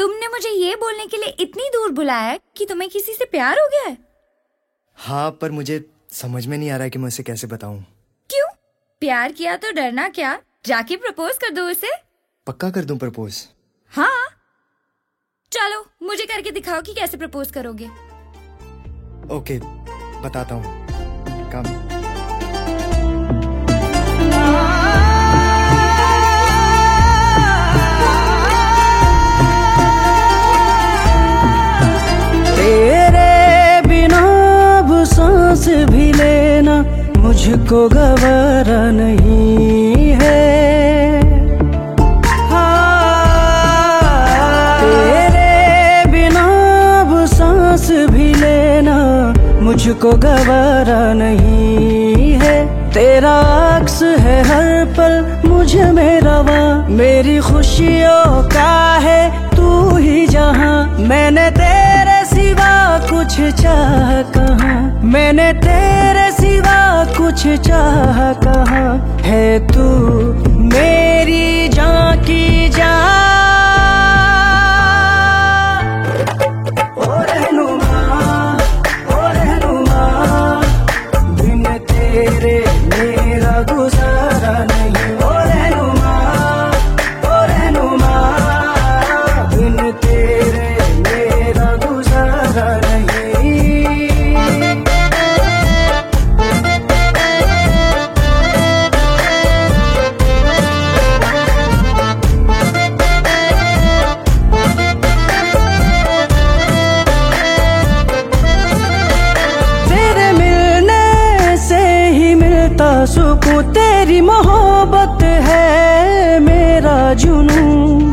तुमने मुझे ये बोलने के लिए इतनी दूर बुलाया है कि तुम्हें किसी से प्यार हो गया है? हाँ, पर मुझे समझ में नहीं आ रहा है कि मैं उसे कैसे बताऊं। क्यों? प्यार किया तो डरना क्या? जाके प्रपोज कर दो उसे। पक्का कर दूं प्रपोज? हाँ, चलो मुझे करके दिखाओ कि कैसे प्रपोज करोगे। ओके, बताता हूँ। कम। तेरे बिना अब सांस भी लेना मुझको गवारा नहीं है। तेरे बिना अब सांस भी लेना मुझको गवारा नहीं है। तेरा अक्स है हर पल मुझ में रवा, मेरी खुशियों का है तू ही जहां। मैंने तेरे सिवा कुछ चाह कहाँ, मैंने तेरे सिवा कुछ चाह कहाँ। है तू मेरी जान की जान। सुकून तेरी मोहब्बत है मेरा जुनून।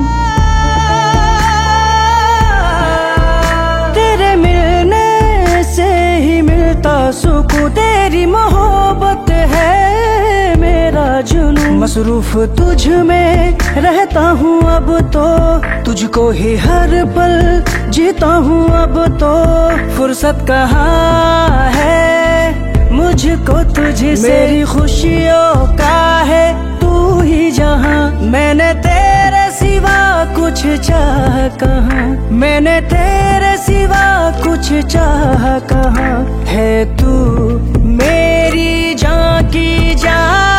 तेरे मिलने से ही मिलता सुकून, तेरी मोहब्बत है मेरा जुनून। मसरूफ तुझ में रहता हूँ अब तो, तुझको ही हर पल जीता हूँ अब तो। फुर्सत कहाँ है मुझको तुझसे, मेरी खुशियों का है तू ही जहां। मैंने तेरे सिवा कुछ चाह कहाँ, मैंने तेरे सिवा कुछ चाह कहाँ। है तू मेरी जान की जान।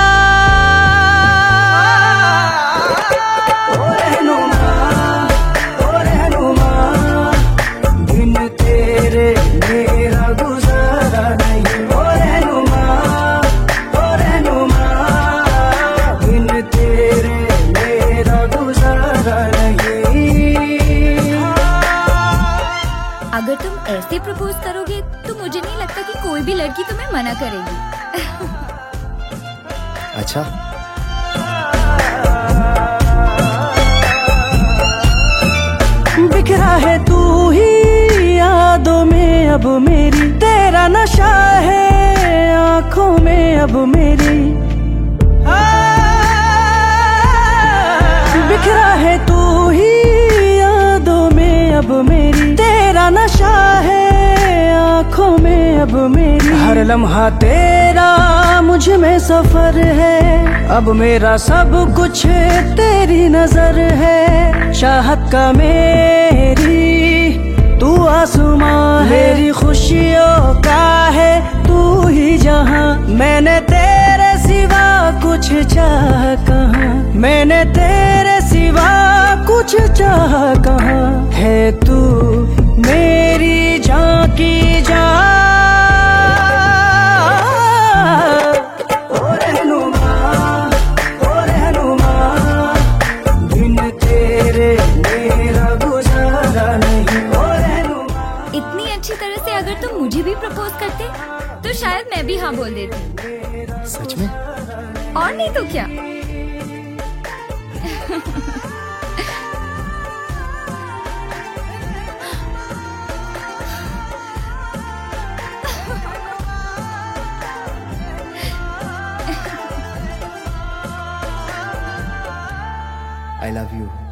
अगर तुम ऐसे प्रपोज करोगे तो मुझे नहीं लगता कि कोई भी लड़की तुम्हें मना करेगी। अच्छा, बिखरा है तू ही यादों में अब मेरी, तेरा नशा है आंखों में अब मेरी। बिखरा है तू ही यादों में अब मेरी, तेरा नशा है आंखों में अब मेरी। हर लम्हा तेरा मुझ में सफर है, अब मेरा सब कुछ तेरी नजर है। चाहत का मेरी तू आसमां है, मेरी खुशियों का है तू ही जहां। मैंने तेरे सिवा कुछ चाह कहाँ, मैंने तेरे सिवा कुछ चाह कहाँ। है तू मेरी जान की जान। बिन तेरे मेरा गुजारा नहीं। इतनी अच्छी तरह से अगर तुम मुझे भी प्रपोज करते तो शायद मैं भी हाँ बोल देती। सच में? और नहीं तो क्या। I love you.